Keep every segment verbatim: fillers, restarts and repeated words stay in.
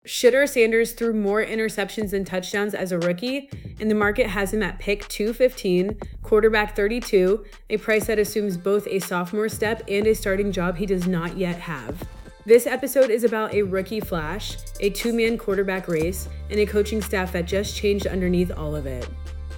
Shedeur Sanders threw more interceptions than touchdowns as a rookie, and the market has him at pick two fifteen, quarterback thirty-two, a price that assumes both a sophomore step and a starting job he does not yet have. This episode is about a rookie flash, a two-man quarterback race, and a coaching staff that just changed underneath all of it.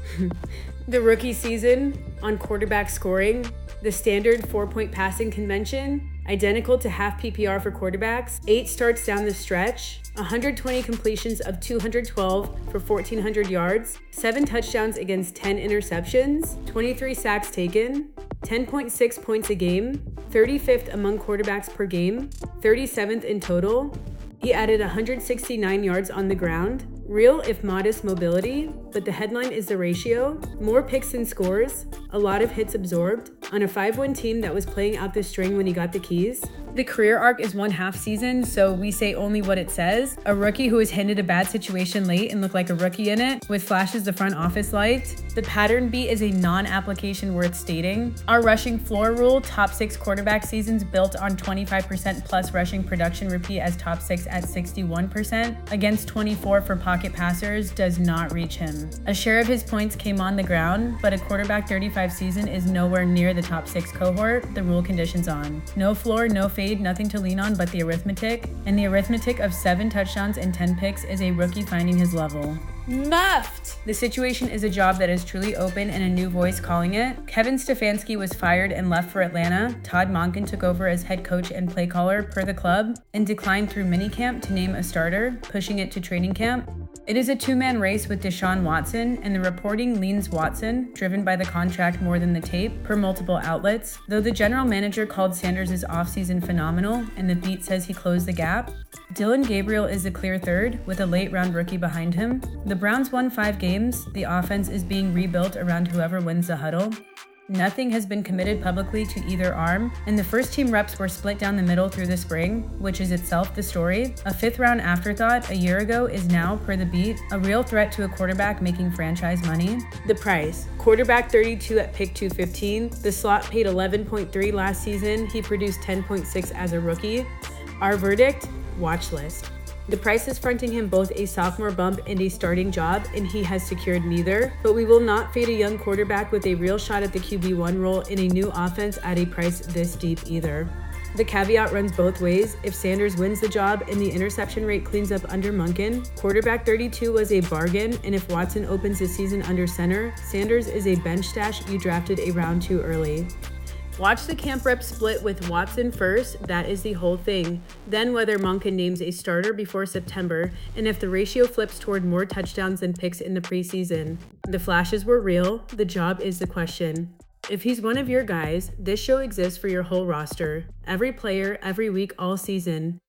The rookie season on quarterback scoring, the standard four-point passing convention, identical to half P P R for quarterbacks, eight starts down the stretch, one hundred twenty completions of two hundred twelve for fourteen hundred yards, seven touchdowns against ten interceptions, twenty-three sacks taken, ten point six points a game, thirty-fifth among quarterbacks per game, thirty-seventh in total. He added one hundred sixty-nine yards on the ground, real if modest mobility, but the headline is the ratio, more picks than scores, a lot of hits absorbed, on a five-win team that was playing out the string when he got the keys. The career arc is one half season, so we say only what it says. A rookie who was handed a bad situation late and looked like a rookie in it, with flashes the front office liked. The pattern beat is a non-application worth stating. Our rushing floor rule, top six quarterback seasons built on twenty-five percent plus rushing production repeat as top six at sixty-one percent, against twenty-four for pocket passers, does not reach him. A share of his points came on the ground, but a quarterback thirty-five season is nowhere near the top six cohort, the rule conditions on. No floor, no fade, nothing to lean on but the arithmetic, and the arithmetic of seven touchdowns and ten picks is a rookie finding his level. Muffed! The situation is a job that is truly open and a new voice calling it. Kevin Stefanski was fired and left for Atlanta. Todd Monken took over as head coach and play caller per the club and declined through minicamp to name a starter, pushing it to training camp. It is a two-man race with Deshaun Watson, and the reporting leans Watson, driven by the contract more than the tape, per multiple outlets, though the general manager called Sanders' offseason phenomenal, and the beat says he closed the gap. Dillon Gabriel is the clear third, with a late-round rookie behind him. The Browns won five games. The offense is being rebuilt around whoever wins the huddle. Nothing has been committed publicly to either arm, and the first team reps were split down the middle through the spring, which is itself the story. A fifth round afterthought a year ago is now, per the beat, a real threat to a quarterback making franchise money. The price: quarterback thirty-two at pick two fifteen. The slot paid eleven point three last season. He produced ten point six as a rookie. Our verdict: watch list. The price is fronting him both a sophomore bump and a starting job, and he has secured neither. But we will not fade a young quarterback with a real shot at the Q B one role in a new offense at a price this deep either. The caveat runs both ways. If Sanders wins the job and the interception rate cleans up under Monken, quarterback thirty-two was a bargain, and if Watson opens the season under center, Sanders is a bench stash you drafted a round too early. Watch the camp rep split with Watson first, that is the whole thing. Then whether Monken names a starter before September, and if the ratio flips toward more touchdowns than picks in the preseason. The flashes were real, the job is the question. If he's one of your guys, this show exists for your whole roster. Every player, every week, all season.